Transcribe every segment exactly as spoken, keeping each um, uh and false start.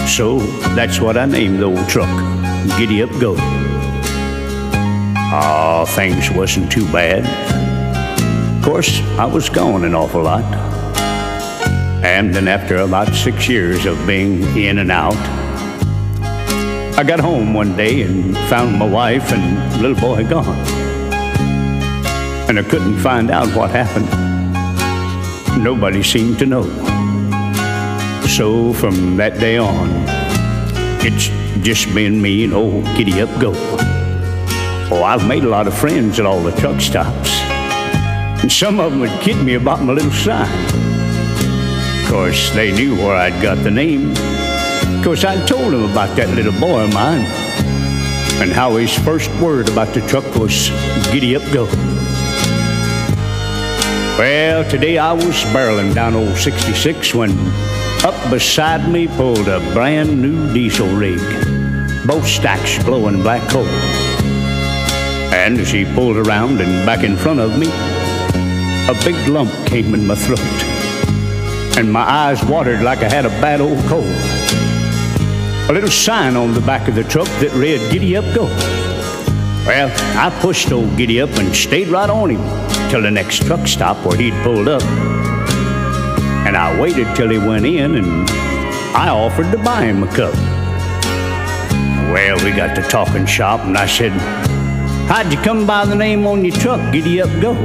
So that's what I named the old truck, Giddy Up Go. Oh, things wasn't too bad. Of course, I was gone an awful lot. And then after about six years of being in and out, I got home one day and found my wife and little boy gone. And I couldn't find out what happened. Nobody seemed to know. So from that day on, it's just been me and old Giddy Up Go. Oh, I've made a lot of friends at all the truck stops. And some of them would kid me about my little sign. Of course, they knew where I'd got the name. Of course, I told them about that little boy of mine and how his first word about the truck was Giddy Up Go. Well, today I was barreling down old sixty-six when up beside me pulled a brand new diesel rig, both stacks blowing black coal. And as he pulled around and back in front of me, a big lump came in my throat, and my eyes watered like I had a bad old cold. A little sign on the back of the truck that read, Giddy Up Go. Well, I pushed old Giddy Up and stayed right on him till the next truck stop where he'd pulled up. And I waited till he went in and I offered to buy him a cup. Well, we got to talking shop and I said, how'd you come by the name on your truck, Giddy Up Go?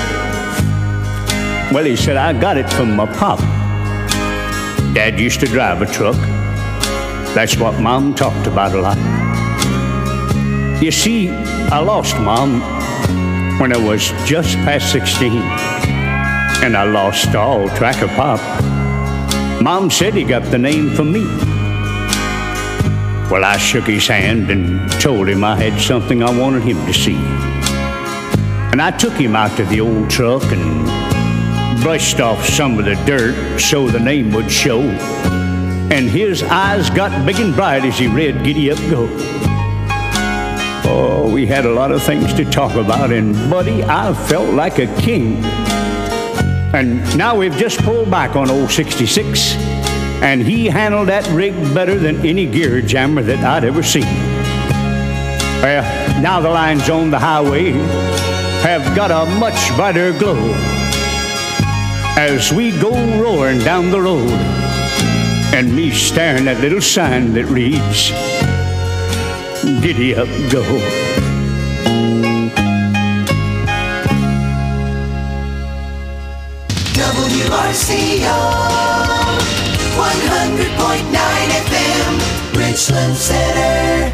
Well, he said, I got it from my pop. Dad used to drive a truck. That's what Mom talked about a lot. You see, I lost Mom when I was just past sixteen, and I lost all track of Pop. Mom said he got the name from me. Well, I shook his hand and told him I had something I wanted him to see. And I took him out to the old truck and brushed off some of the dirt so the name would show. And his eyes got big and bright as he read Giddy Up Go. Oh, we had a lot of things to talk about, and buddy, I felt like a king. And now we've just pulled back on old sixty-six, and he handled that rig better than any gear jammer that I'd ever seen. Well, now the lines on the highway have got a much brighter glow as we go roaring down the road, and me staring at little sign that reads, Giddy Up Go. W R C O one hundred point nine F M, Richland Center.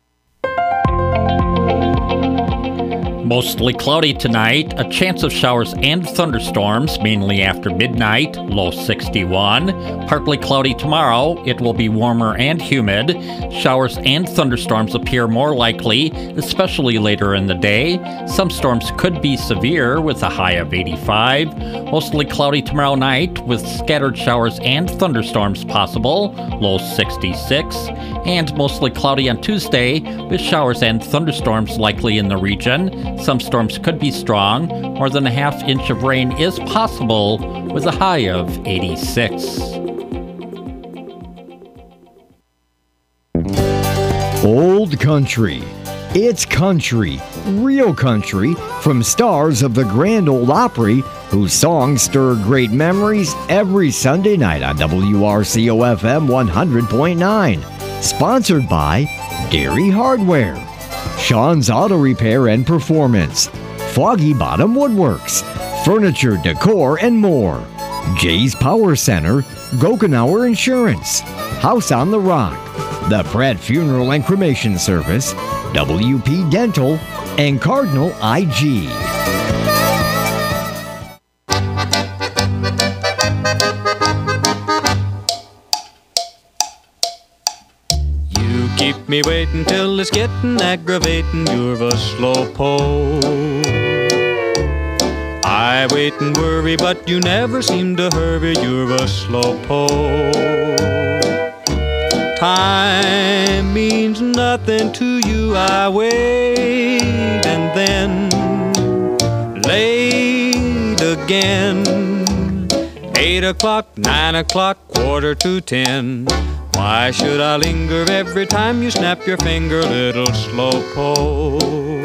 Mostly cloudy tonight, a chance of showers and thunderstorms, mainly after midnight, low sixty-one. Partly cloudy tomorrow, it will be warmer and humid. Showers and thunderstorms appear more likely, especially later in the day. Some storms could be severe with a high of eighty-five. Mostly cloudy tomorrow night with scattered showers and thunderstorms possible, low sixty-six. And mostly cloudy on Tuesday with showers and thunderstorms likely in the region. Some storms could be strong. More than a half inch of rain is possible with a high of eighty-six. Old Country. It's country, real country, from stars of the Grand Ole Opry, whose songs stir great memories every Sunday night on W R C O F M one hundred point nine. Sponsored by Dairy Hardware, Sean's Auto Repair and Performance, Foggy Bottom Woodworks, Furniture, Decor, and more. Jay's Power Center, Gokenauer Insurance, House on the Rock, the Pratt Funeral and Cremation Service, W P Dental, and Cardinal I G. You keep me waiting till it's getting aggravating, you're a slowpoke. I wait and worry, but you never seem to hurry, you're a slowpoke. Time means nothing to you, I wait and then late again. Eight o'clock, nine o'clock, quarter to ten. Why should I linger every time you snap your finger, little slowpoke?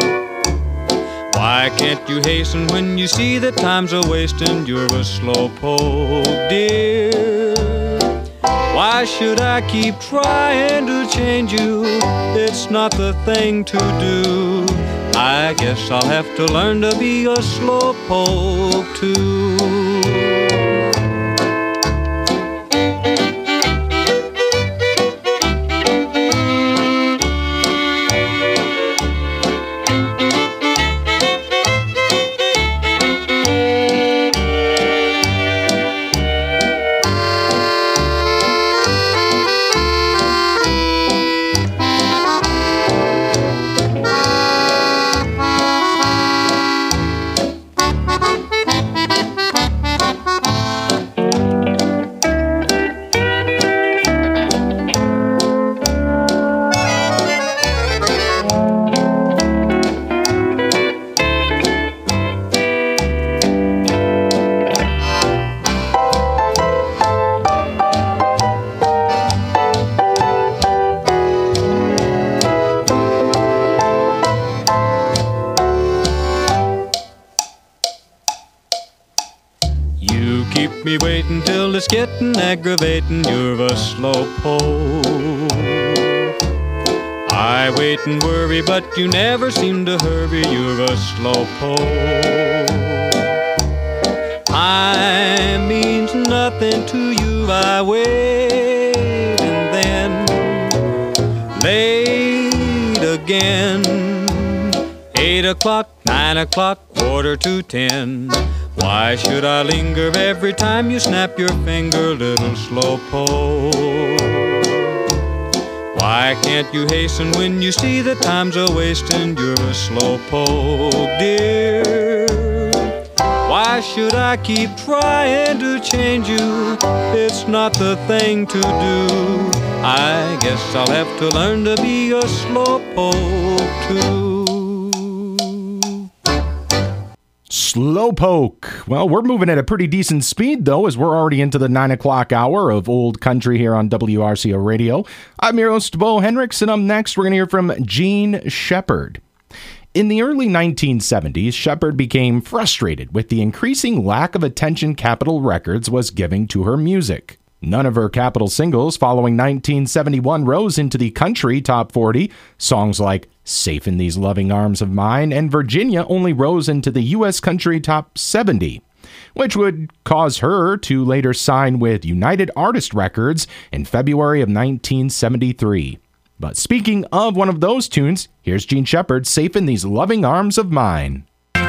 Why can't you hasten when you see that time's a wasting? You're a slowpoke, dear. Why should I keep trying to change you? It's not the thing to do. I guess I'll have to learn to be a slowpoke too. Me waiting till it's getting aggravating. You're a slowpoke. I wait and worry, but you never seem to hurry. You're a slowpoke. Time means nothing to you. I wait and then late again. Eight o'clock, nine o'clock, quarter to ten. Why should I linger every time you snap your finger, little slowpoke? Why can't you hasten when you see that time's a wasting? You're a slowpoke, dear. Why should I keep trying to change you? It's not the thing to do. I guess I'll have to learn to be a slowpoke too. Slowpoke. Well, we're moving at a pretty decent speed, though, as we're already into the nine o'clock hour of Old Country here on W R C O Radio. I'm your host, Bo Hendricks, and up next, we're going to hear from Jean Shepard. In the early nineteen seventies, Shepard became frustrated with the increasing lack of attention Capitol Records was giving to her music. None of her Capitol singles following nineteen seventy-one rose into the country top forty. Songs like Safe in These Loving Arms of Mine and Virginia only rose into the U S country top seventy, which would cause her to later sign with United Artist Records in February of nineteen seventy-three. But speaking of one of those tunes, here's Jean Shepard, Safe in These Loving Arms of Mine.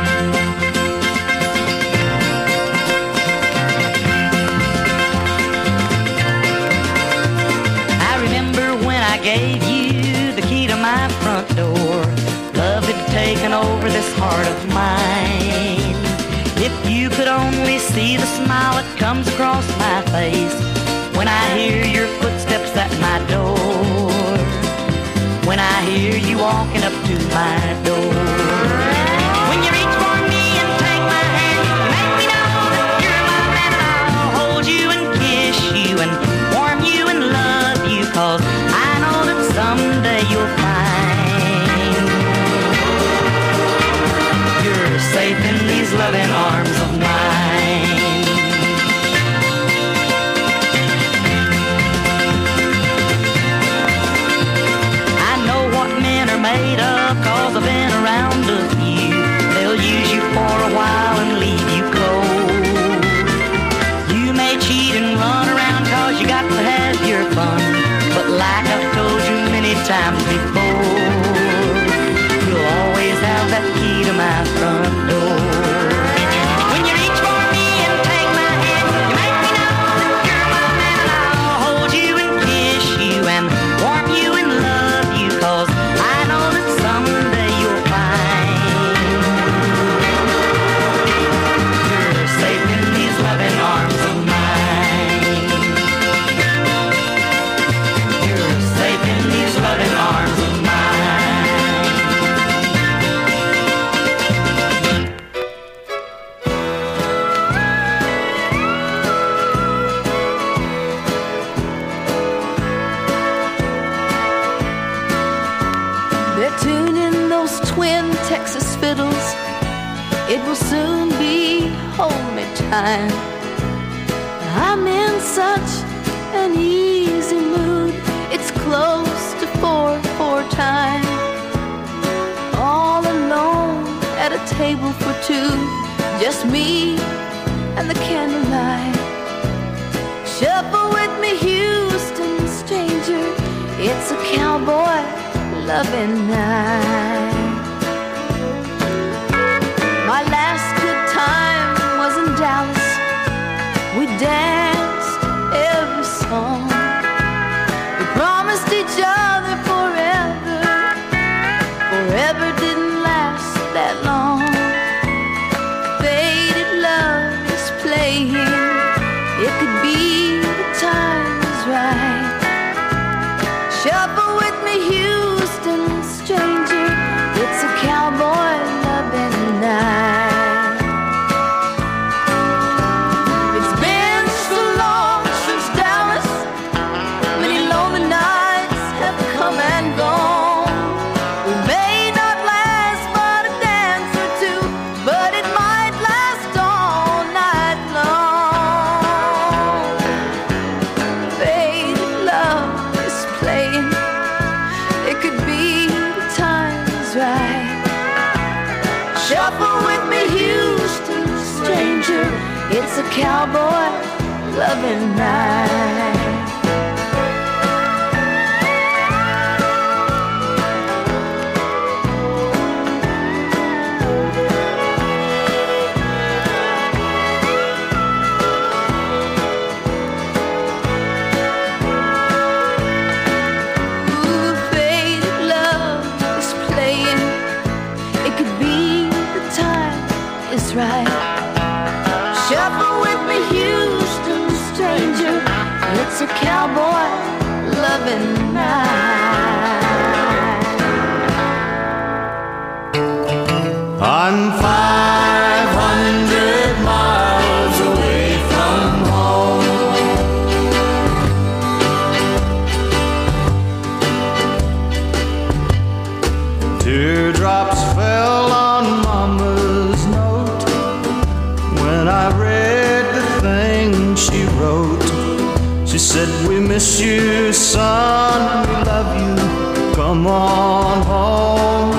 Gave you the key to my front door. Love had taken over this heart of mine. If you could only see the smile that comes across my face when I hear your footsteps at my door, when I hear you walking up to my door. When you reach for me and take my hand, you make me know that you're my man, and I'll hold you and kiss you and warm you and love you, 'cause I know that someday you'll find you're safe in these loving arms of mine. I know what men are made of, 'cause I've been around a few. They'll use you for a while and leave you cold. You may cheat and run around 'cause you got to have your fun, but like I've told you many times before, you'll always have that key to my front door. When you reach for me and take my hand, you make me know that you're my man, and I'll hold you and kiss you and warm you and love you, 'cause I know that someday you'll find you're safe in these loving arms of mine. Loving arms of mine. Texas fiddles. It will soon be hold me time. I'm in such an easy mood. It's close to four four time. All alone at a table for two, just me and the candlelight. Shuffle with me, Houston stranger. It's a cowboy loving night. My last good time was in Dallas. We danced every song. We promised each other forever. Forever didn't last that long. Faded love is playing. It could be the time is right. Shuffle with me, Houston stranger. It's a cowboy loving night. It's been so long since Dallas. Many lonely nights have come and gone. We may not last but a dance or two, but it might last all night long. Faded love is playing. It could be the time is right. Shuffle with me, Houston stranger. It's a cowboy loving night. Ooh, faded love is playing. It could be the time is right. Shuffle with me, Houston stranger. It's a cowboy loving night. I'm five hundred miles away from home. Teardrops fell on Mama's note when I read the thing she wrote. She said, we miss you, son, we love you, come on home.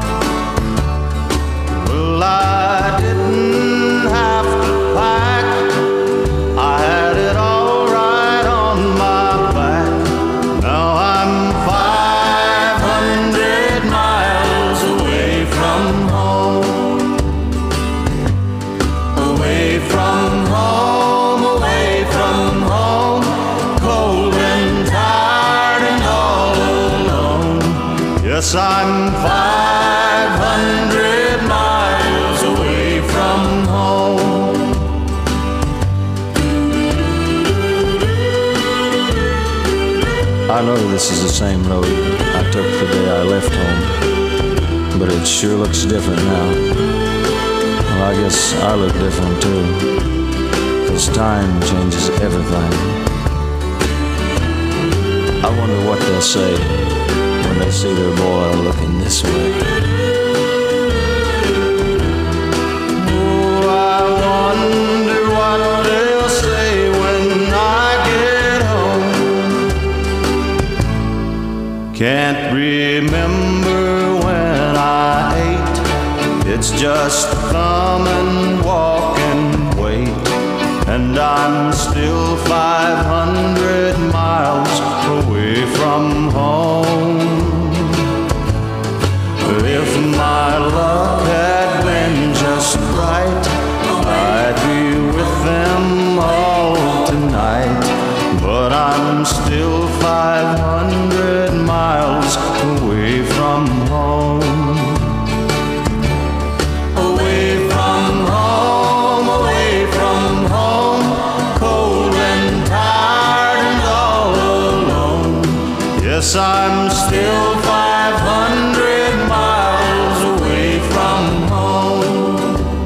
Well, I didn't have to pack, I had it all right on my back. Now I'm five hundred miles away from home. Away from home, away from home, cold and tired and all alone. Yes, I'm five hundred miles away from home. I know this is the same road I took the day I left home, but it sure looks different now. Well, I guess I look different too, 'cause time changes everything. I wonder what they'll say when they see their boy looking this way. Oh, I wonder what they'll say when I get home. Can't remember when I ate. It's just come and walk and wait. And I'm still five hundred miles away from home. If my luck had been just right, I'd be with them all tonight. But I'm still five hundred miles away from home. Away from home, away from home, cold and tired and all alone. Yes, I'm still five hundred miles away from home.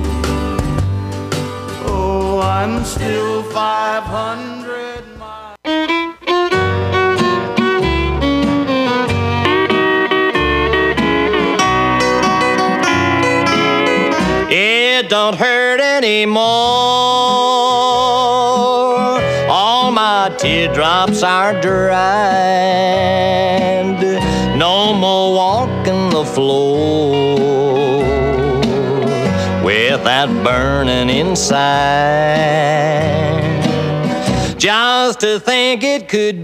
Oh, I'm still five hundred miles. it don't hurt anymore. All my teardrops are dried. No more walking the floor with that burning inside. Just to think it could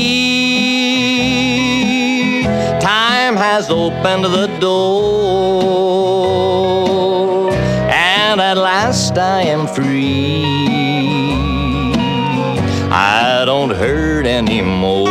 be, time has opened the door, and at last I am free. I don't hurt anymore.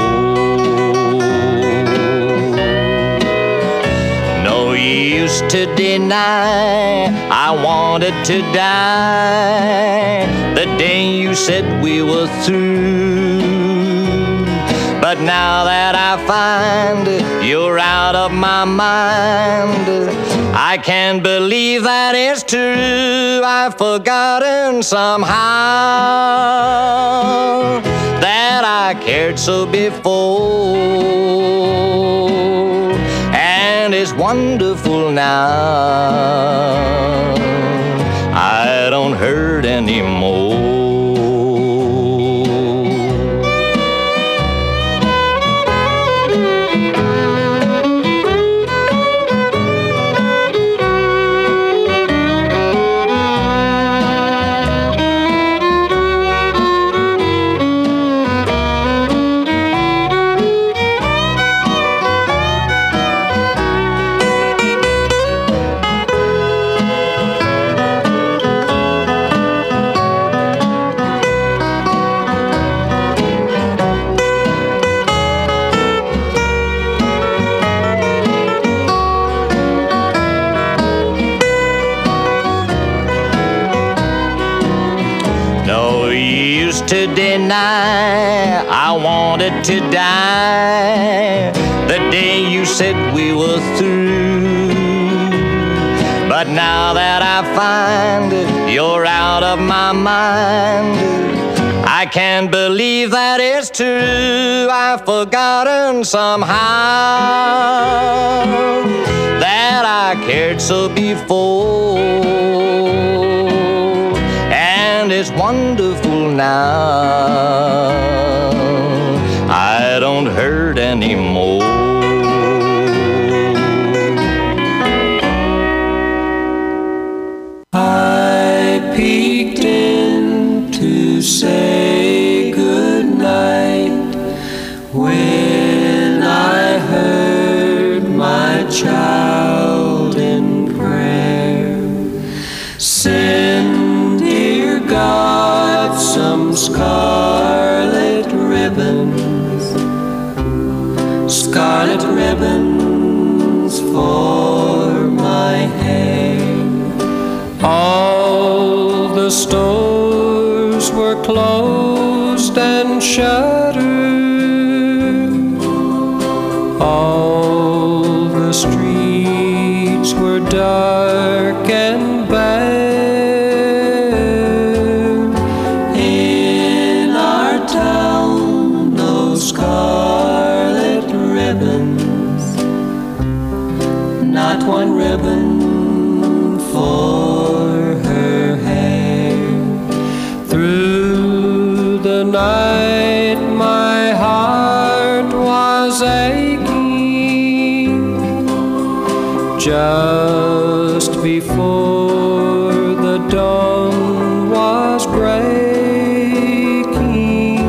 No use to deny I wanted to die the day you said we were through. But now that I find you're out of my mind, I can't believe that it's true. I've forgotten somehow that I cared so before, and it's wonderful now. I don't hurt anymore. To deny I wanted to die the day you said we were through. But now that I find you're out of my mind, I can't believe that it's true. I've forgotten somehow that I cared so before, and it's wonderful now. I don't hurt anymore. I peeked in to say goodnight when I heard my child in prayer. Send, dear God, some scarlet ribbons, scarlet ribbons for my hair. All the stores were closed and shuttered. All the streets were dark and bare. In our town, no scarlet ribbons, not one ribbon for her hair. Through the night my heart was aching. Just before the dawn was breaking,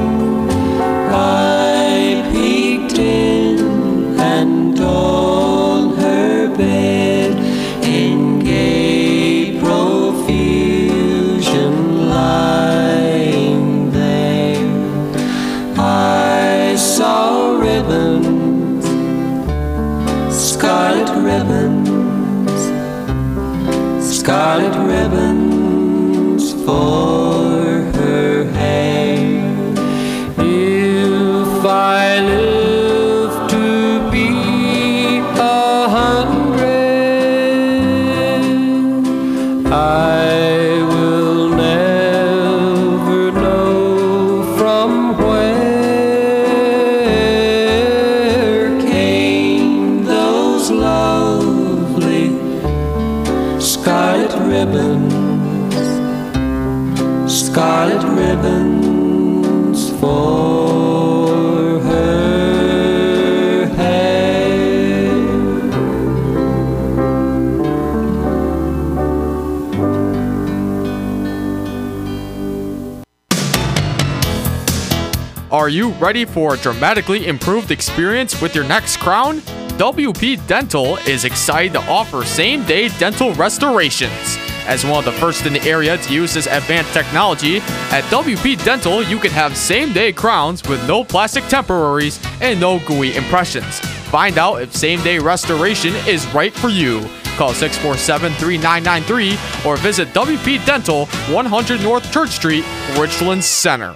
I peeked in and on her bed in gay profusion lying there, I saw ribbons, scarlet ribbons, scarlet ribbons for her hair. If I live to be a hundred, I will never know from where came those lovely scarlet ribbons. Are you ready for a dramatically improved experience with your next crown? W P Dental is excited to offer same-day dental restorations. As one of the first in the area to use this advanced technology, at W P Dental you can have same-day crowns with no plastic temporaries and no gooey impressions. Find out if same-day restoration is right for you. Call six four seven, three nine nine three or visit W P Dental, one hundred North Church Street, Richland Center.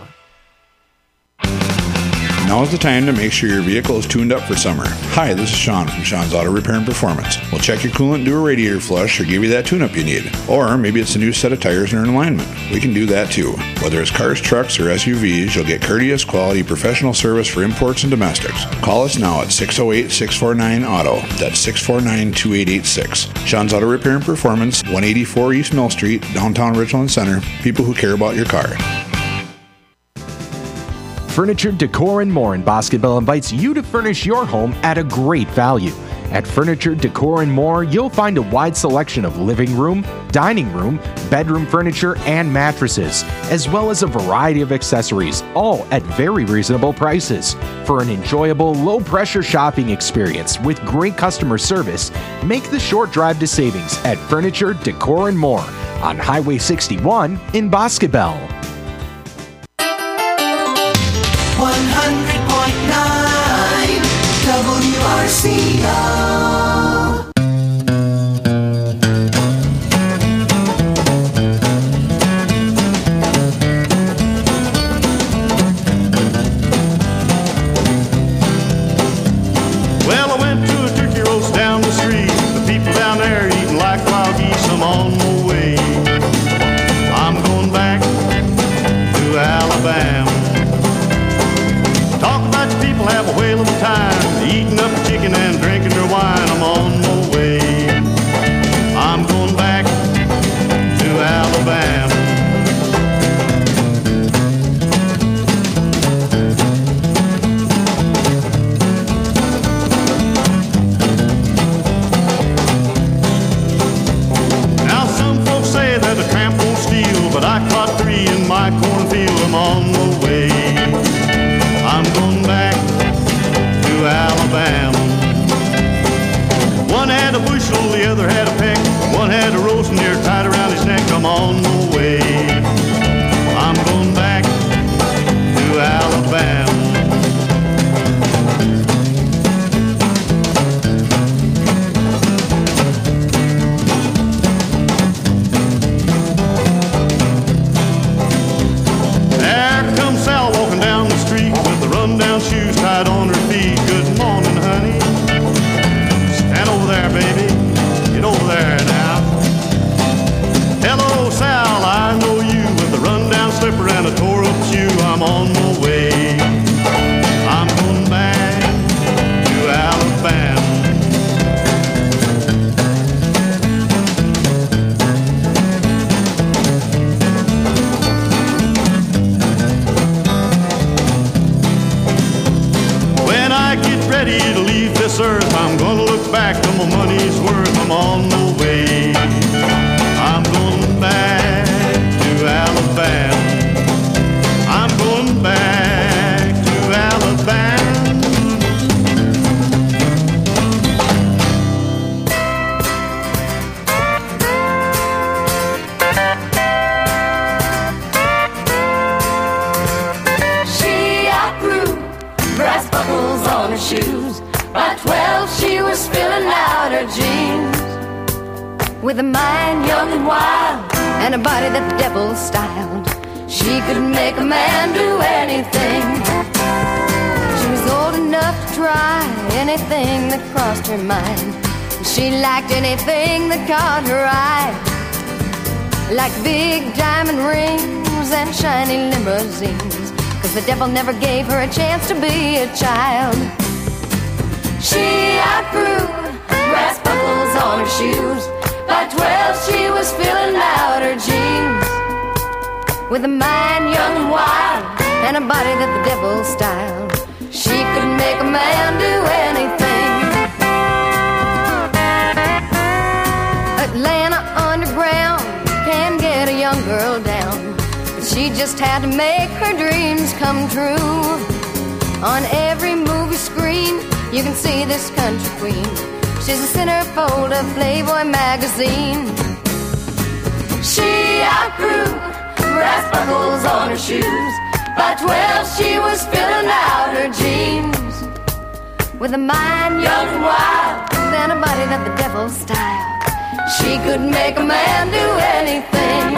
Now is the time to make sure your vehicle is tuned up for summer. Hi, this is Sean from Sean's Auto Repair and Performance. We'll check your coolant, do a radiator flush, or give you that tune-up you need. Or maybe it's a new set of tires and an alignment. We can do that too. Whether it's cars, trucks, or S U Vs, you'll get courteous, quality, professional service for imports and domestics. Call us now at six oh eight, six four nine, auto. That's six four nine, two eight eight six. Sean's Auto Repair and Performance, one eighty-four East Mill Street, downtown Richland Center. People who care about your car. Furniture, Decor, and More in Bosqueville invites you to furnish your home at a great value. At Furniture, Decor, and More, you'll find a wide selection of living room, dining room, bedroom furniture, and mattresses, as well as a variety of accessories, all at very reasonable prices. For an enjoyable, low-pressure shopping experience with great customer service, make the short drive to savings at Furniture, Decor, and More on Highway sixty-one in Bosqueville. one hundred point nine W R C O. Well, I went to a turkey roast down the street. The people down there eating like wild geese. I'm on my way. I'm going back to Alabama. Talk about your people, have a whale of a time, eating up chicken and drinking their wine. I'm on my way. I'm going back to Alabama. Now some folks say that a tramp won't steal, but I caught three in my cornfield. I'm on my way. I'm going back to Alabama. One had a bushel, the other had a peck. One had a roast near tied around his neck. I'm on my way. I'm going back to Alabama. There comes Sal walking down the street with the run-down shoes tied on her feet. Good morning, honey. Stand over there, baby. Get over there now. Hello, Sal, I know you with the run-down slipper and a tore-up shoe. I'm on my way. I'm going back to Alabama. Ready to leave this earth, I'm gonna look back till my money's worth. I'm on my way. I'm going back to Alabama. I'm going back to Alabama. She outgrew brass buckles on her shoes. By twelve, she was filling out her jeans. With a mind young and wild and a body that the devil styled, she could make a man do anything. She was old enough to try anything that crossed her mind. She liked anything that caught her eye, like big diamond rings and shiny limousines, 'cause the devil never gave her a chance to be a child. She outgrew brass buckles on her shoes. By twelve, she was filling out her jeans. With a mind young and wild and a body that the devil styled, she could make a man do anything. Atlanta underground can get a young girl down, but she just had to make her dreams come true. On every movie screen, you can see this country queen. She's a centerfold of Playboy magazine. She outgrew brass buckles on her shoes. By twelve, she was filling out her jeans. With a mind young and wild, and a body that the devil styled. She could make a man do anything.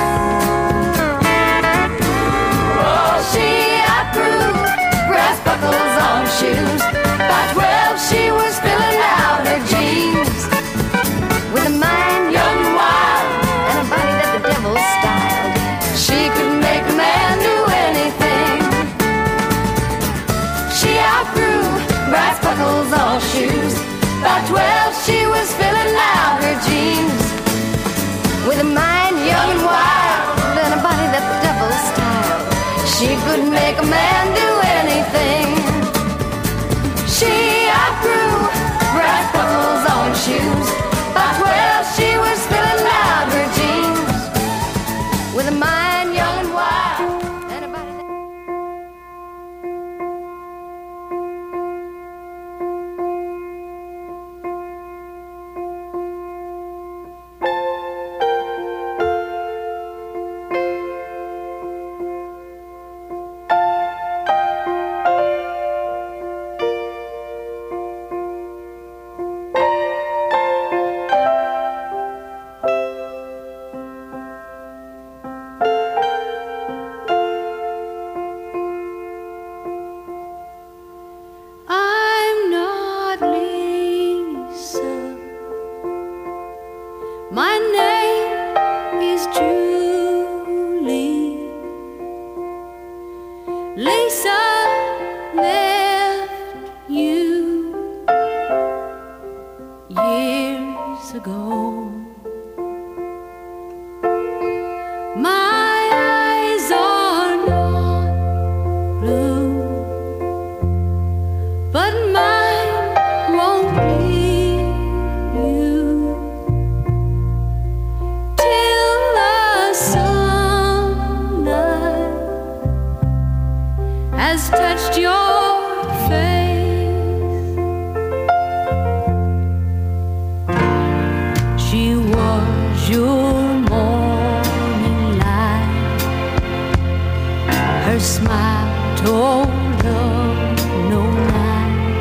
Oh, she outgrew brass buckles on her shoes. By twelve, she was filling out her jeans. With a mind young and wild, and a body that the devil styled. She could make a man do anything. She outgrew brass buckles on shoes. By twelve, she was filling out her jeans. With a mind young and wild, and a body that the devil styled. She could make a man do anything. She outgrew brass buckles on shoes. By twelve, she was filling out her jeans. With a mind young and wild, and a body that... I'm not Lisa. My name is Julie. Lisa left you years ago. My eyes are not blue, but mine won't leave you till the sunlight has touched your face. She was your morning light. Her smile told of no lie.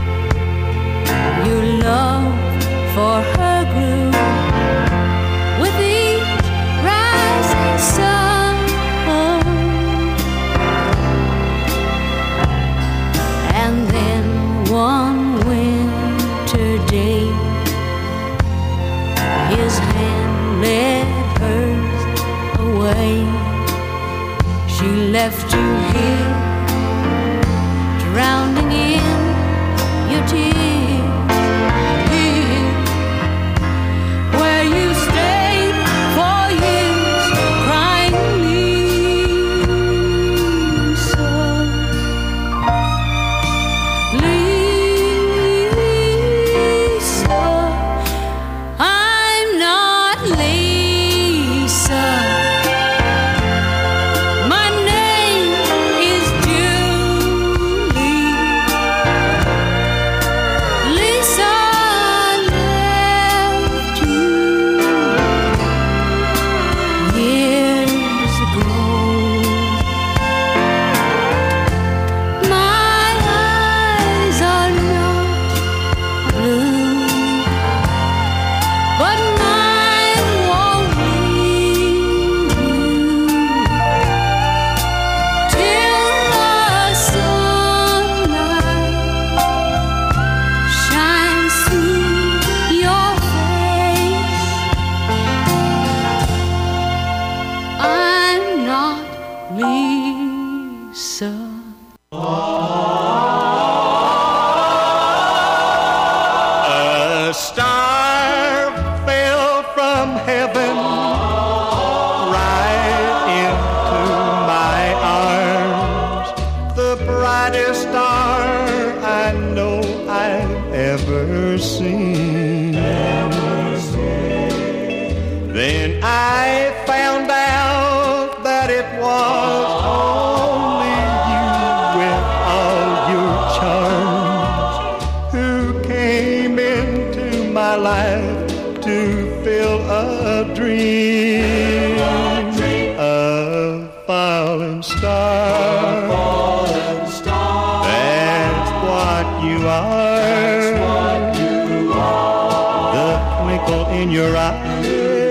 Your love for her grew with each rising sun. And then one winter day, his hand led hers away. She left you here, drowning in your tears. Here, where you stayed for years, crying Lisa, Lisa. I'm not Lisa. My name is Julie. Lisa left you years ago. My eyes are not blue, but mine won't leave you till the sunlight shines through your face. I'm not Lisa. A star fell from heaven right into my arms. The brightest star I know I've ever seen. Then I found out that it was only you with all life to fill a dream, a falling star. That's what you are. The twinkle in your eye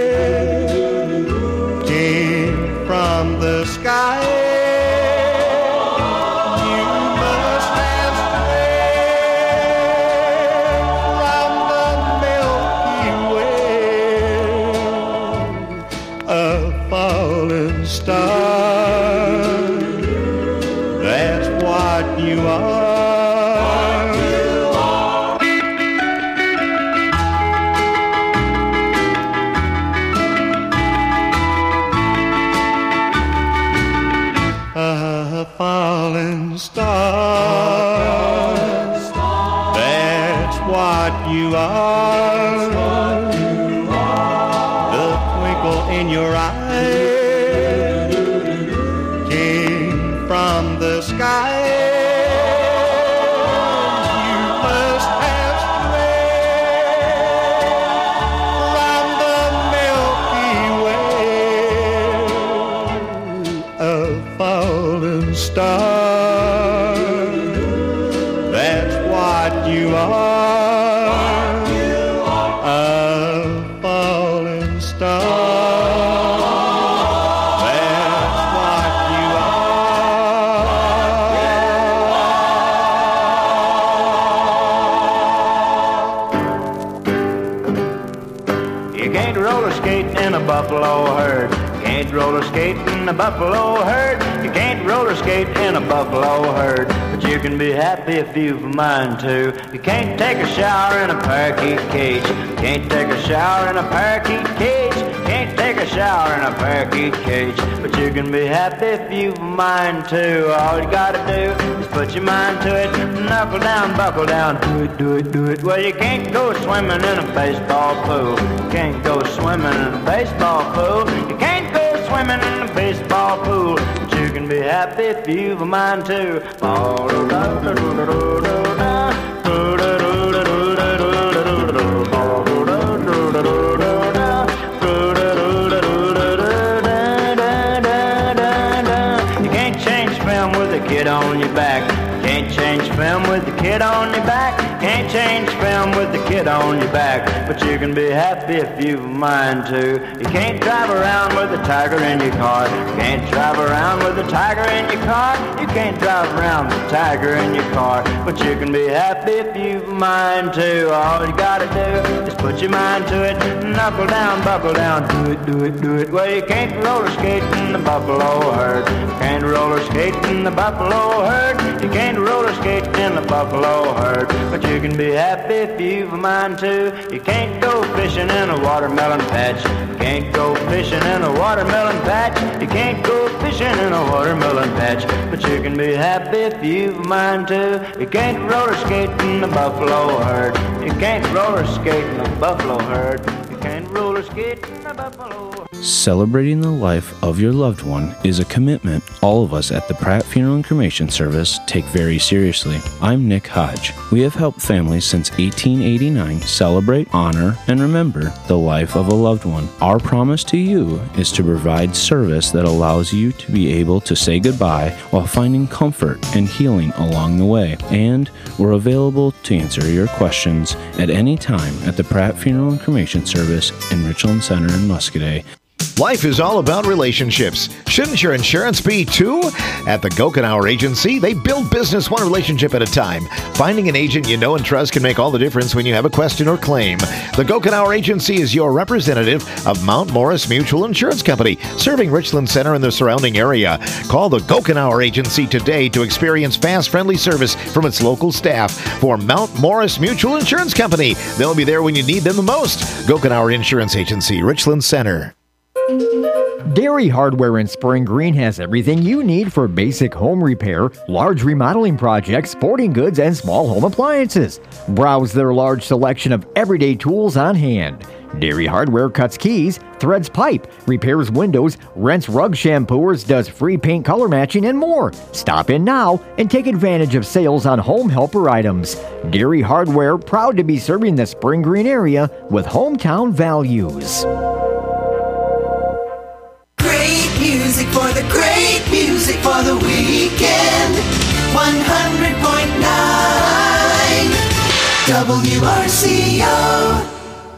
came from the sky. You are the twinkle in your eye came from the sky. You must have strayed from the Milky Way, a fallen star. That's what you are. Buffalo herd. Can't roller skate in a buffalo herd. You can't roller skate in a buffalo herd, but you can be happy if you've a mind to. You can't take a shower in a parakeet cage. Can't take a shower in a parakeet cage. Can't take a shower in a parakeet cage, but you can be happy if you've a mind to. All you gotta do is put your mind to it. Knuckle down, buckle down, do it, do it, do it. Well, you can't go swimming in a baseball pool. You can't go swimming in a baseball pool. You can't go swimming in a baseball pool, but you can be happy if you've a mind to. You can't change film with a kid on your back. Can't change film with the kid on your back. Can't change film with the kid on your back, but you can be happy if you've a mind to. You can't drive around with a tiger in your car. You can't drive around with a tiger in your car. You can't drive around with a tiger in your car, but you can be happy if you've a mind to. All you gotta do is put your mind to it. Knuckle down, buckle down, do it, do it, do it. Well, you can't roller skate in the buffalo herd. You can't roller skate in the buffalo herd. You can't roller skate in the buffalo herd, but you can be happy if you've a mind to. You can't go fishing in a watermelon patch. You can't go fishing in a watermelon patch. You can't go fishing in a watermelon patch, but you can be happy if you've a mind to. You can't roller skate in the buffalo herd. You can't roller skate in the buffalo herd. You can't roller skate in the buffalo herd. Celebrating the life of your loved one is a commitment all of us at the Pratt Funeral and Cremation Service take very seriously. I'm Nick Hodge. We have helped families since eighteen eighty-nine celebrate, honor, and remember the life of a loved one. Our promise to you is to provide service that allows you to be able to say goodbye while finding comfort and healing along the way. And we're available to answer your questions at any time at the Pratt Funeral and Cremation Service in Richland Center in Muscoda. Life is all about relationships. Shouldn't your insurance be too? At the Gokenauer Agency, they build business one relationship at a time. Finding an agent you know and trust can make all the difference when you have a question or claim. The Gokenauer Agency is your representative of Mount Morris Mutual Insurance Company, serving Richland Center and the surrounding area. Call the Gokenauer Agency today to experience fast, friendly service from its local staff. For Mount Morris Mutual Insurance Company, they'll be there when you need them the most. Gokenauer Insurance Agency, Richland Center. Dairy Hardware in Spring Green has everything you need for basic home repair, large remodeling projects, sporting goods, and small home appliances. Browse their large selection of everyday tools on hand. Dairy Hardware cuts keys, threads pipe, repairs windows, rents rug shampooers, does free paint color matching, and more. Stop in now and take advantage of sales on home helper items. Dairy Hardware, proud to be serving the Spring Green area with hometown values. Great music for the great music for the weekend. one hundred point nine W R C O.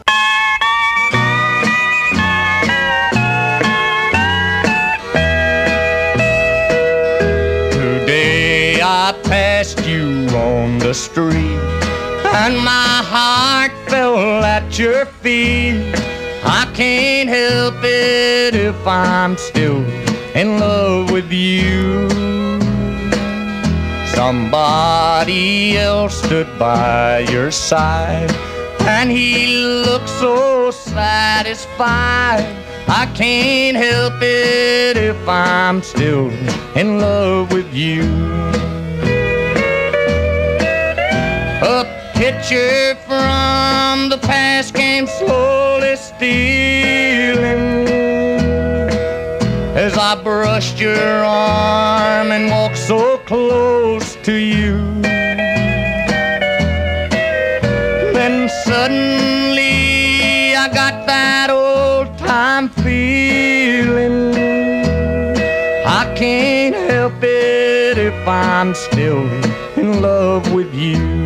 Today I passed you on the street, and my heart fell at your feet. I can't help it if I'm still in love with you. Somebody else stood by your side, and he looked so satisfied. I can't help it if I'm still in love with you. A picture from the past came slowly stealing as I brushed your arm and walked so close to you. Then suddenly I got that old time feeling. I can't help it if I'm still in love with you.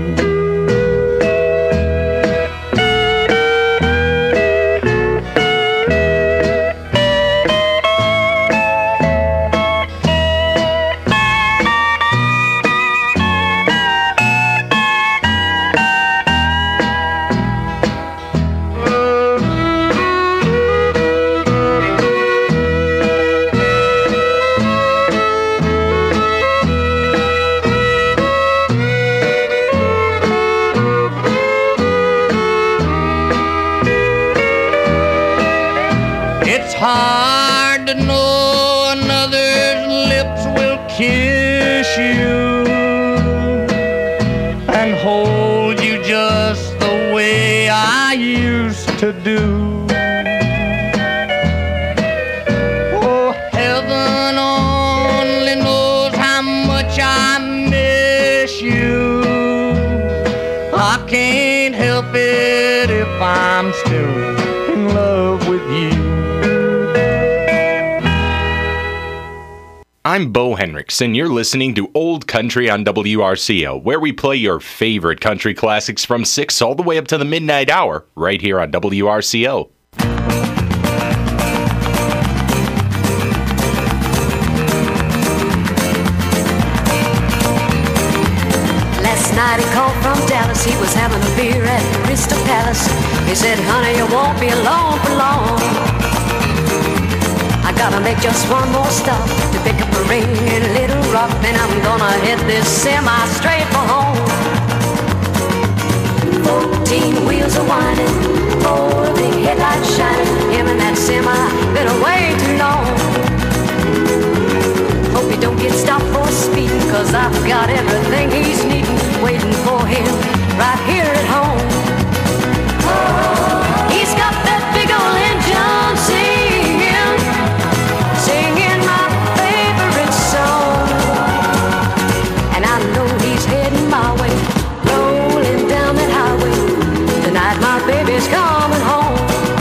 Hard to know another's lips will kiss you and hold you just the way I used to do. Oh, heaven only knows how much I miss you. I can't help it if I'm still in love with you. I'm Bo Henricks, and you're listening to Old Country on W R C O, where we play your favorite country classics from six all the way up to the midnight hour, right here on W R C O. Last night he called from Dallas, he was having a beer at the Crystal Palace. He said, honey, you won't be alone for long. I gotta make just one more stop to pick up a ring in Little Rock, and I'm gonna hit this semi straight for home. Fourteen wheels are whining, four big headlights shining. Him and that semi been away too long. Hope he don't get stopped for speeding, cause I've got everything he's needing waiting for him right here at home. He's got that big old engine singing, singing my favorite song. And I know he's heading my way, rolling down that highway. Tonight my baby's coming home.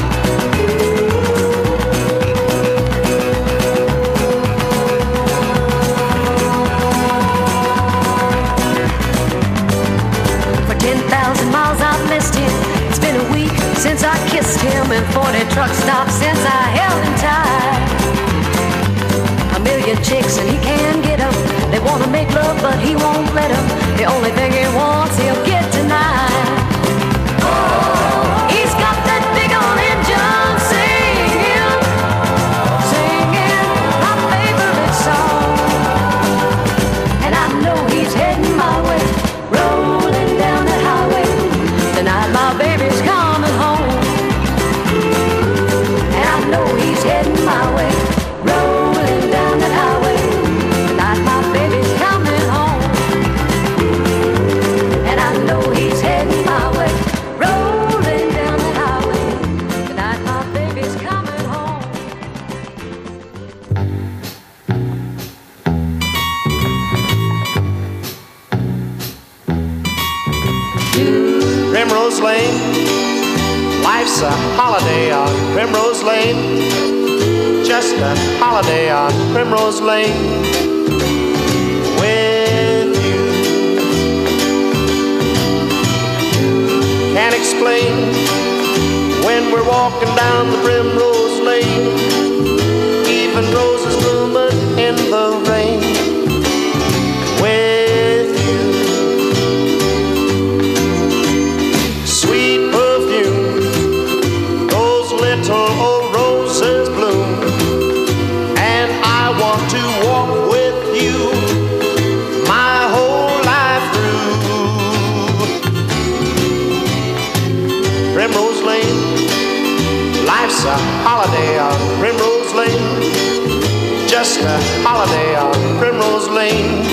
For ten thousand miles I've missed him. It's been a week since I kissed him, and forty truck stops since I held him tight. A million chicks and he can't get them. They want to make love but he won't let them. The only thing he wants he'll get tonight. Oh, he's got that big old engine singing, singing my favorite song. And I know he's heading my way, rolling down the highway. Tonight my baby's coming home. And I know he's heading my way, Primrose Lane. Life's a holiday on Primrose Lane. Just a holiday on Primrose Lane. With you. Can't explain when we're walking down the Primrose Lane. Even roses blooming in the rain. With you. Sweet perfume, those little old roses bloom. And I want to walk with you my whole life through. Primrose Lane, life's a holiday on Primrose Lane. Just a holiday on Primrose Lane.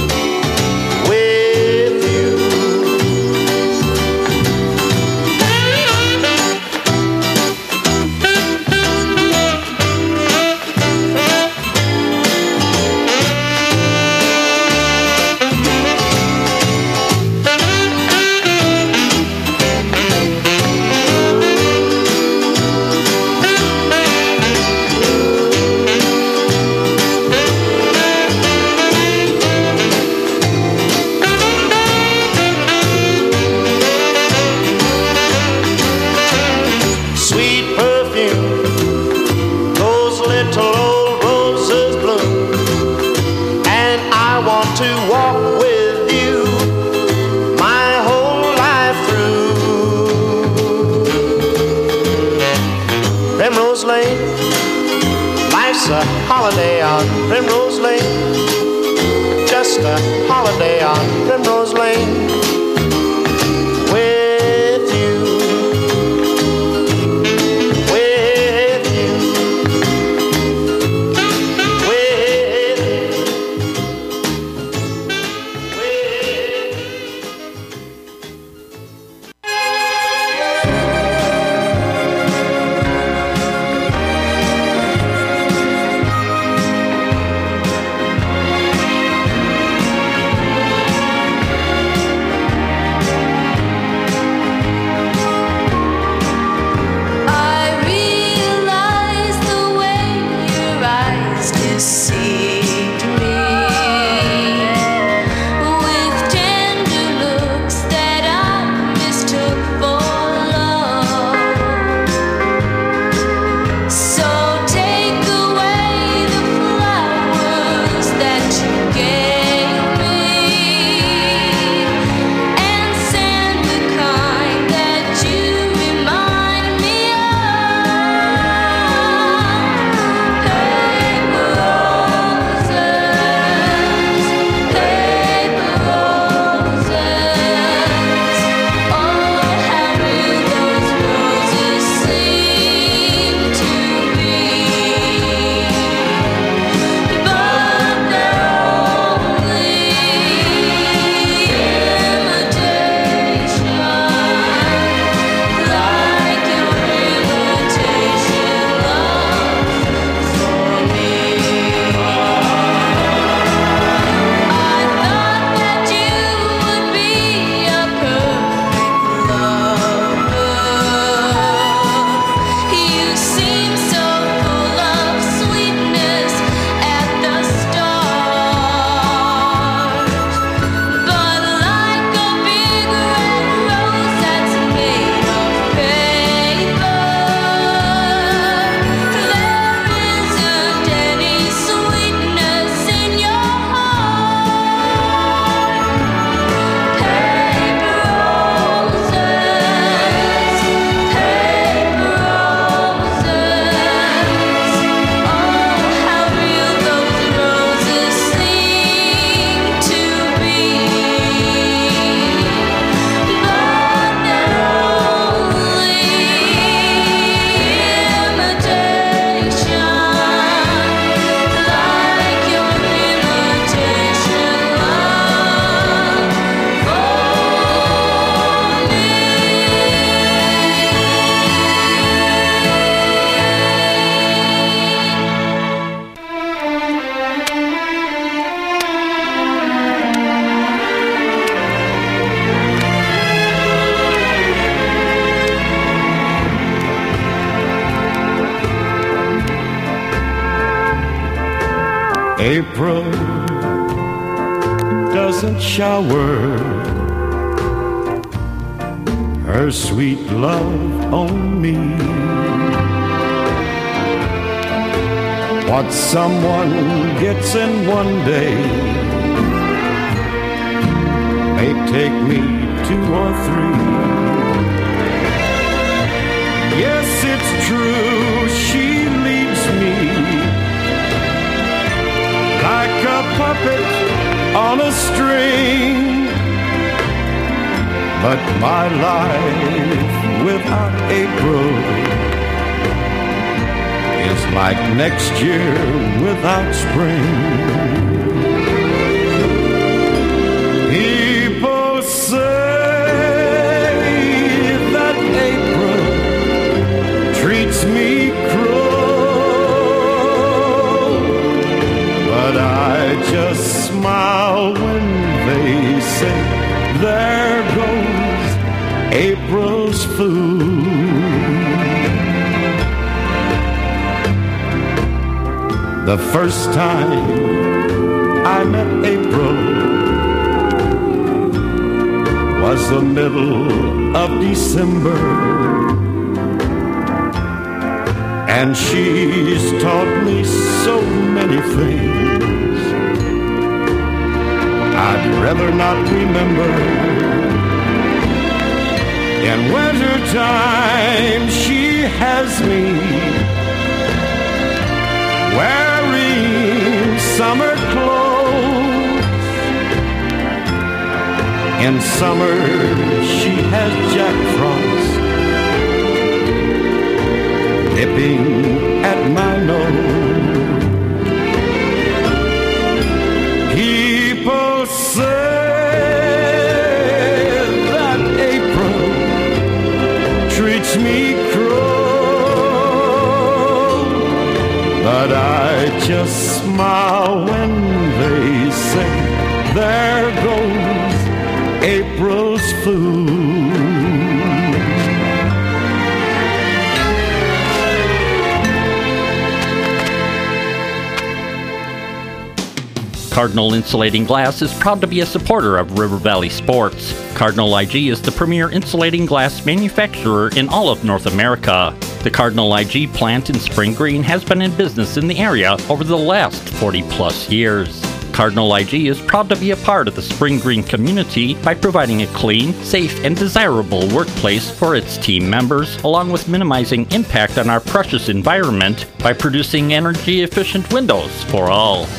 With you. A holiday on Primrose Lane. Just a holiday on Primrose Lane. With you. With you. With April doesn't shower her sweet love on me. What someone gets in one day may take me two or three. Yes, it's true, she leaves me like a puppet on a string. But my life without April is like next year without spring. People say that April treats me cruel, but I just smile when they say, there goes April's fool. The first time I met April was the middle of December, and she's taught me so many things I'd rather not remember. In wintertime she has me wearing summer clothes. In summer she has Jack Frost nipping at my nose. People say that April treats me cruel, but I just smile when they say, there goes April's fool. Cardinal Insulating Glass is proud to be a supporter of River Valley Sports. Cardinal I G is the premier insulating glass manufacturer in all of North America. The Cardinal I G plant in Spring Green has been in business in the area over the last forty plus years. Cardinal I G is proud to be a part of the Spring Green community by providing a clean, safe, and desirable workplace for its team members, along with minimizing impact on our precious environment by producing energy-efficient windows for all.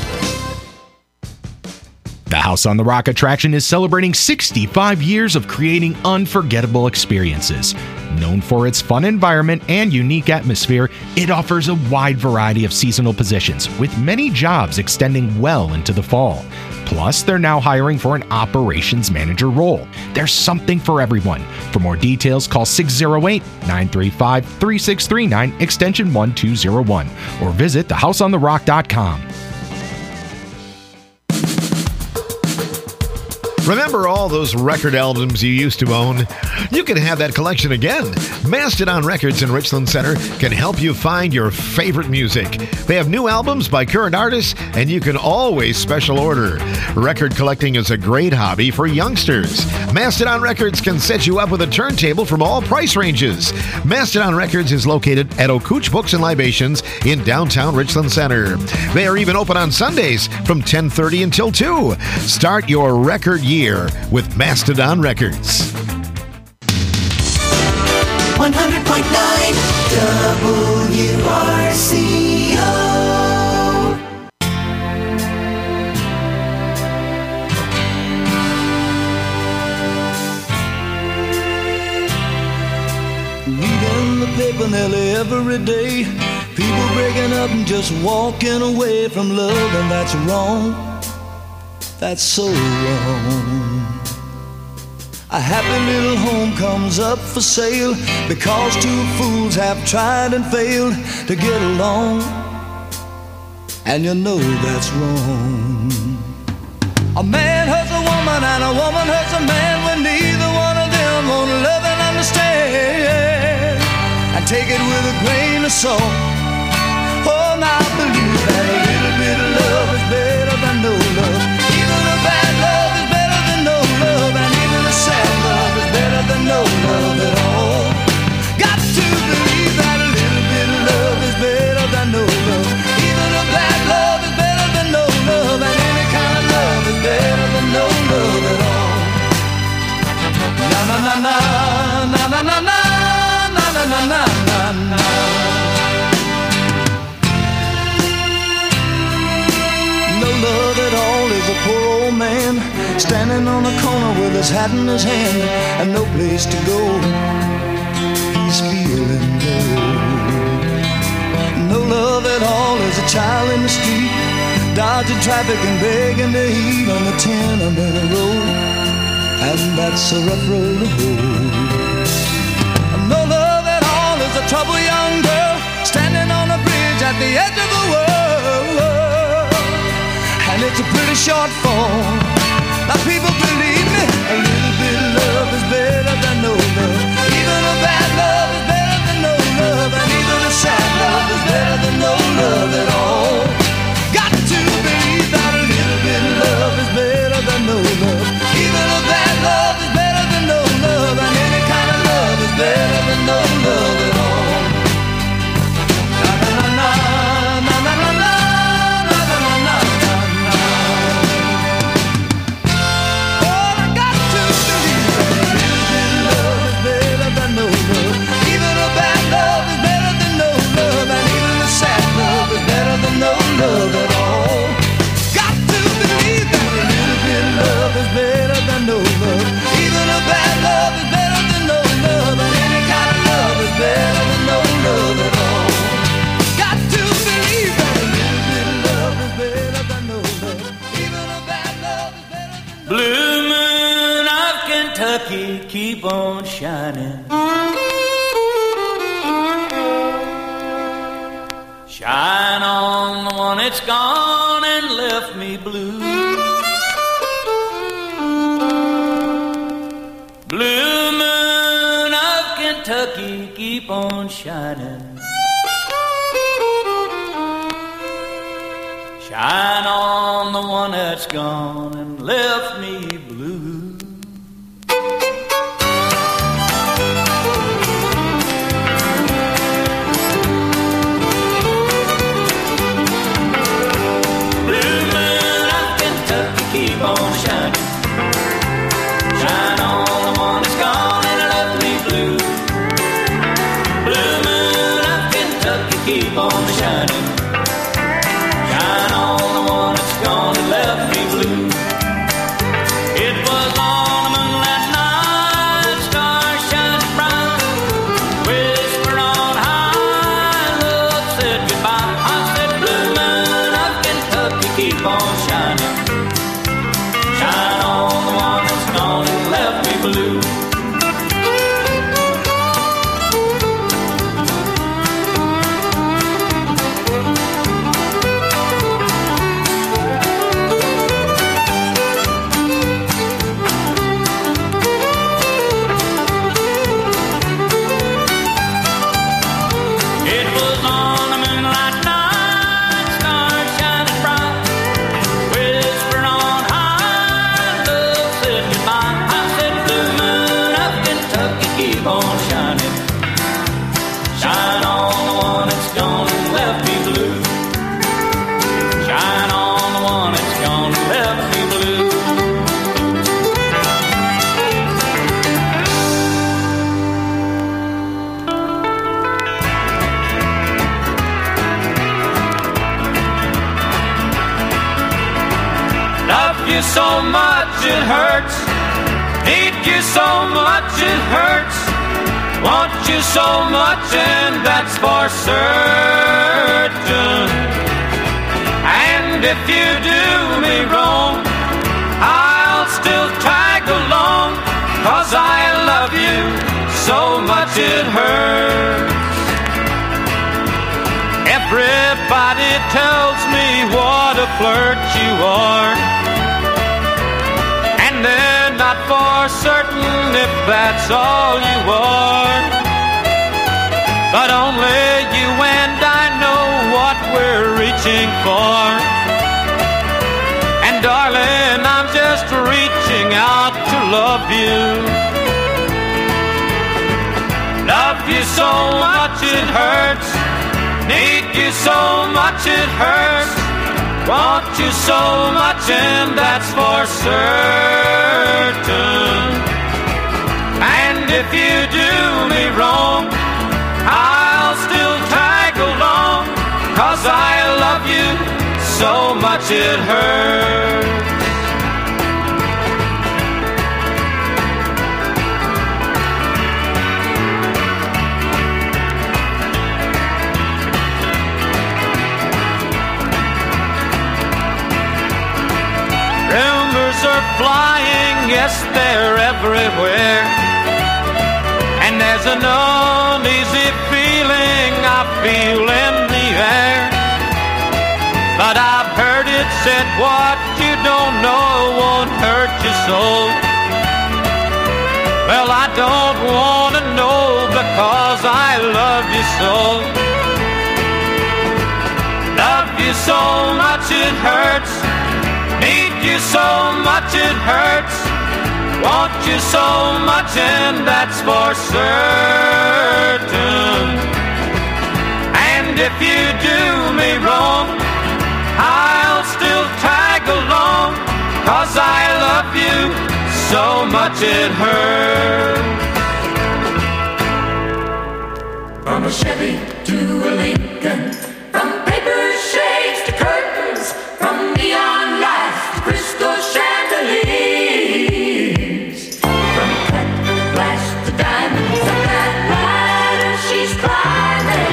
The House on the Rock attraction is celebrating sixty-five years of creating unforgettable experiences. Known for its fun environment and unique atmosphere, it offers a wide variety of seasonal positions, with many jobs extending well into the fall. Plus, they're now hiring for an operations manager role. There's something for everyone. For more details, call six oh eight, nine three five, three six three nine, extension one two oh one, or visit the house on the rock dot com. Remember all those record albums you used to own? You can have that collection again. Mastodon Records in Richland Center can help you find your favorite music. They have new albums by current artists, and you can always special order. Record collecting is a great hobby for youngsters. Mastodon Records can set you up with a turntable from all price ranges. Mastodon Records is located at O'Cooch Books and Libations in downtown Richland Center. They are even open on Sundays from ten thirty until two. Start your record year with Mastodon Records. one hundred point nine W R C O. Reading the paper nearly every day. People breaking up and just walking away from love, and that's wrong. That's so wrong. A happy little home comes up for sale because two fools have tried and failed to get along, and you know that's wrong. A man hurts a woman and a woman hurts a man when neither one of them won't love and understand, and take it with a grain of salt. Oh, now I believe that a little bit of love is better na na na na na na na na na na. No love at all is a poor old man standing on a corner with his hat in his hand and no place to go. He's feeling low. No love at all is a child in the street dodging traffic and begging to eat on the ten-a-minute road, and that's a rough road to hoe. No love at all is a troubled young girl standing on a bridge at the edge of the world, and it's a pretty short fall. Now people believe me, a little bit of love is better than no love. Even a bad love is better than no love, and even a sad love is better than no love at all. Got to believe that a little bit of love is better than no love. Even a bad love is better than no love, and any kind of love is better than no love at all. Na na na na na na na na na na na na. Oh, I got to believe that a little bit of love is better than no love. Even a bad love is better than no love, and even a sad love is better than no love at all. Got to believe that a little bit of love is better than no love. Even a bad love is better than no love, and any kind of love is better than no love at all. Got to believe that a little bit of love is better than no love. Even a bad love is better than no love. Blue moon of Kentucky, keep on shining. Shine on the one that's gone and left me blue. Blue moon of Kentucky, keep on shining. Shine on the one that's gone and left me blue. Keep on shining. Shine on the one that's gone and left me blue. Blue moon of Kentucky, keep on shining. Shine on the one that's gone and left me blue. It was on a moonlight night, stars shining bright, whispered on high, love said goodbye. I said, blue moon of Kentucky, keep on shining. Shine on the one that's gone and left me blue. It was on a moonlight night, stars shining bright, whispered on high, love said goodbye. I said, blue moon of Kentucky, keep on shining. Shine on the one that's gone and left me blue. Shine on the one that's gone and left me blue. Love you so much it hurts. Need you so much it hurts. Want you so much and that's for certain. And if you do me wrong, I'll still tag along, 'cause I love you so much it hurts. Everybody tells me what a flirt you are, and they're not for certain if that's all you are. But only you and I know what we're reaching for. And darling, I'm just reaching out to love you. Love you so much it hurts. Need you so much it hurts. Want you so much and that's for certain. And And if you do me wrong, I'll still tag along, 'cause I love you so much it hurts. Rumors are flying, yes, they're everywhere. And there's an uneasy feeling I feel in the air. But I've heard it said, what you don't know won't hurt you so. Well, I don't want to know, because I love you so. Love you so much it hurts. Need you so much it hurts. Want you so much, and that's for certain. And if you do me wrong, I'll still tag along, 'cause I love you so much it hurts. From a Chevy to a Lincoln, from paper shades to curtains, from neon lights to crystal chandeliers, from cut glass to diamonds on that ladder she's climbing,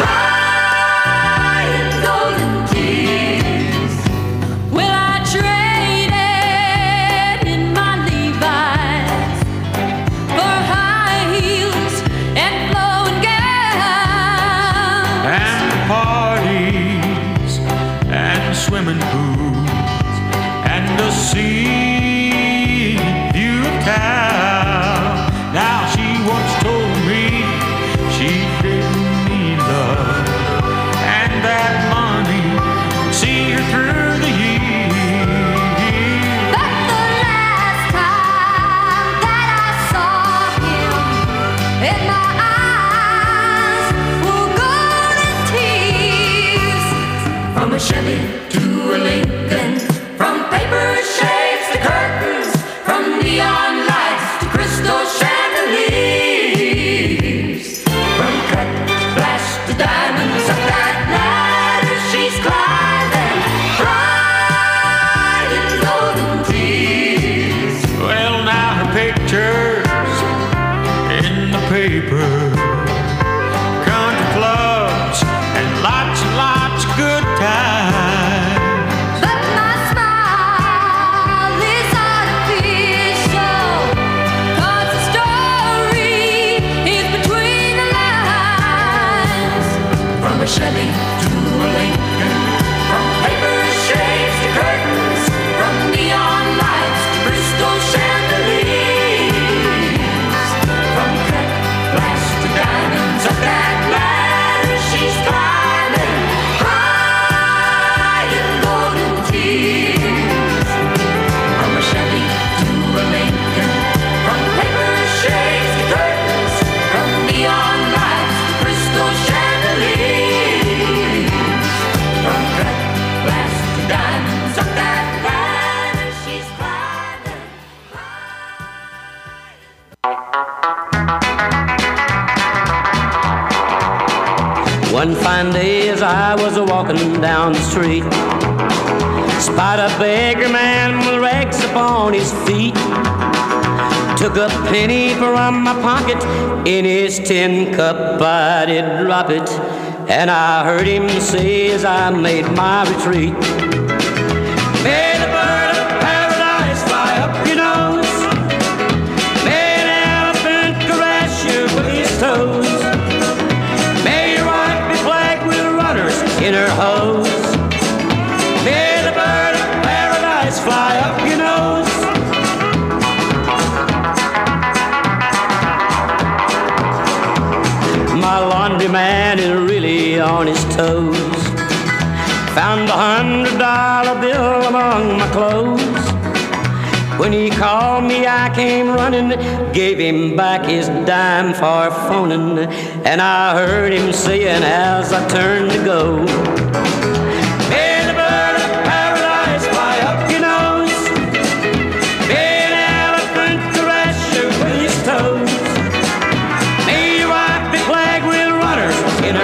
crying golden tears. Well, I traded in my Levi's for high heels and flowing gowns. And parties and swimming pools and the sea view of town. Now she once told me she didn't need love, and that money see her through the years. But the last time that I saw him, and my eyes were golden tears. From a Chevy to a Lincoln, from paper shades to curtains, from neon lights to crystal chandeliers, from cut glass to diamonds up that ladder she's climbing, crying golden tears. Well, now her pictures in the paper, country clubs and lots and lots of good times. But my smile is artificial, 'cause the story is between the lines. From a Chevy to a Lincoln, from paper shades to curtains, from neon lights to crystal chandeliers, from cut glass to diamonds up that ladder she's climbing, crying golden tears. From a Chevy to a Lincoln, from paper shades to curtains, from neon lights to crystal chandeliers, from cut glass to diamonds up that ladder she's climbing. One fine day as I was walking down the street, spied a beggar man with rags upon his feet. Took a penny from my pocket, in his tin cup I did drop it, and I heard him say as I made my retreat, may the bird of paradise fly up your nose, may an elephant caress you with his toes, may your wife be flagged with runners in her hose, may the bird of paradise fly up your nose. My laundryman is really on his toes. Found a hundred dollar bill among my clothes. When he called me, I came running, gave him back his dime for phoning, and I heard him saying as I turned to go,